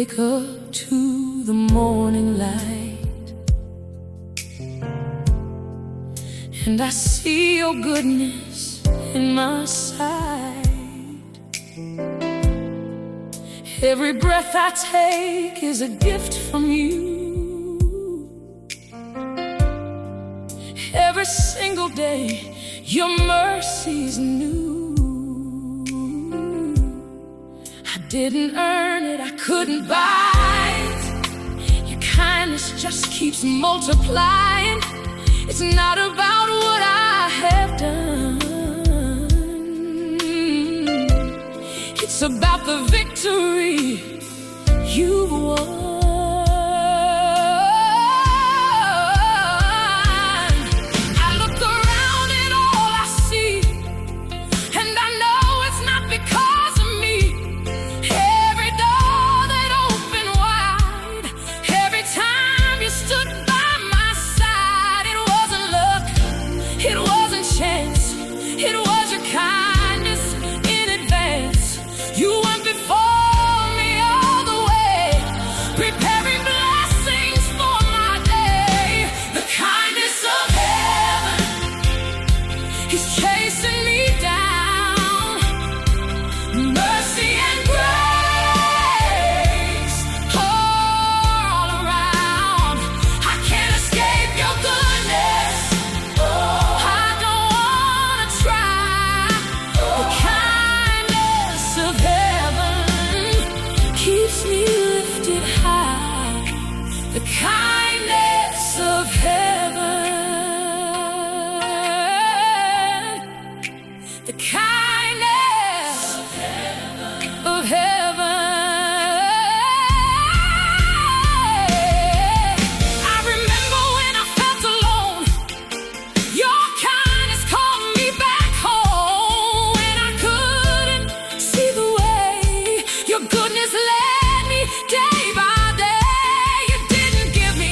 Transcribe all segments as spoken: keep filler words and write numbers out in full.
wake up to the morning light, and I see your goodness in my sight. Every breath I take is a gift from you. Every single day, your mercy's new. I didn't earn it, I couldn't buy it. Your kindness just keeps multiplying. It's not about what I have done, it's about the victory you've won. The kindness of heaven, the kindness of heaven, of heaven. I remember when I felt alone, your kindness called me back home. When I couldn't see the way, your goodness led me day by day.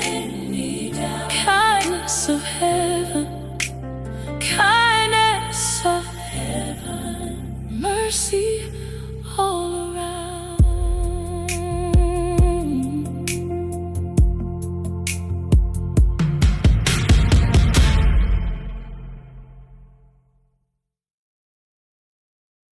again.